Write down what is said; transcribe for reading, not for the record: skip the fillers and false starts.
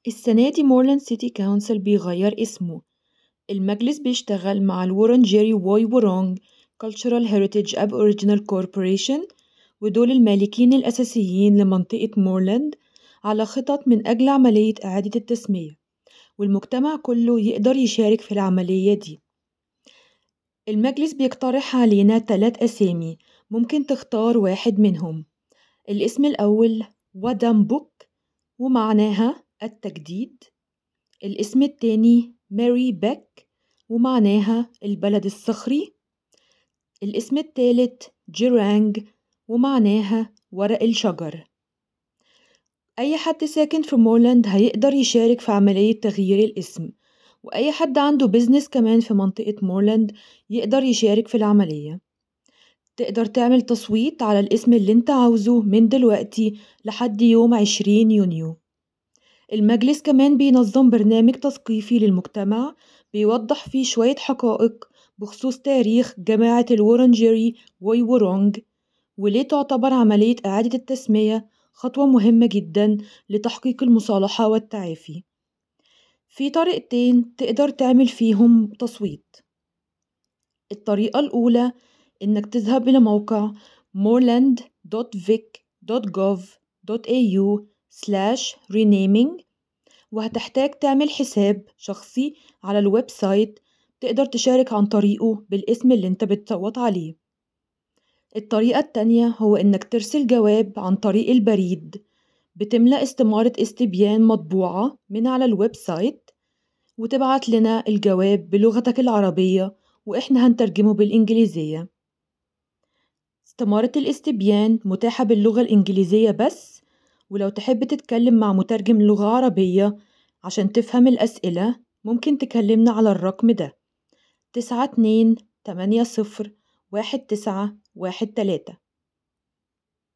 السنة دي مورلاند سيتي كونسل بيغير اسمه. المجلس بيشتغل مع الورنجيري واي ورونج Cultural Heritage Aboriginal Corporation، ودول المالكين الأساسيين لمنطقة مورلاند، على خطط من أجل عملية إعادة التسمية، والمجتمع كله يقدر يشارك في العملية دي. المجلس بيقترح علينا 3 أسامي، ممكن تختار واحد منهم. الاسم الأول ودامبوك ومعناها التجديد. الاسم التاني ماري بيك ومعناها البلد الصخري. الاسم التالت جيرانج ومعناها ورق الشجر. أي حد ساكن في مورلاند هيقدر يشارك في عملية تغيير الاسم، وأي حد عنده بيزنس كمان في منطقة مورلاند يقدر يشارك في العملية. تقدر تعمل تصويت على الاسم اللي انت عاوزه من دلوقتي لحد يوم 20 يونيو. المجلس كمان بينظم برنامج تثقيفي للمجتمع بيوضح فيه شوية حقائق بخصوص تاريخ جماعة الورنجيري واي ورونج، وليه تعتبر عملية إعادة التسمية خطوة مهمة جدا لتحقيق المصالحة والتعافي. في طريقتين تقدر تعمل فيهم تصويت. الطريقة الأولى إنك تذهب إلى موقع moreland.vic.gov.au/renaming، وهتحتاج تعمل حساب شخصي على الويب سايت تقدر تشارك عن طريقه بالاسم اللي انت بتصوت عليه. الطريقة التانية هو إنك ترسل جواب عن طريق البريد، بتملأ استمارة استبيان مطبوعة من على الويب سايت وتبعت لنا الجواب بلغتك العربية وإحنا هنترجمه بالإنجليزية. استمارة الاستبيان متاحة باللغة الإنجليزية بس، ولو تحب تتكلم مع مترجم لغة عربية عشان تفهم الأسئلة ممكن تكلمنا على الرقم ده 92801913.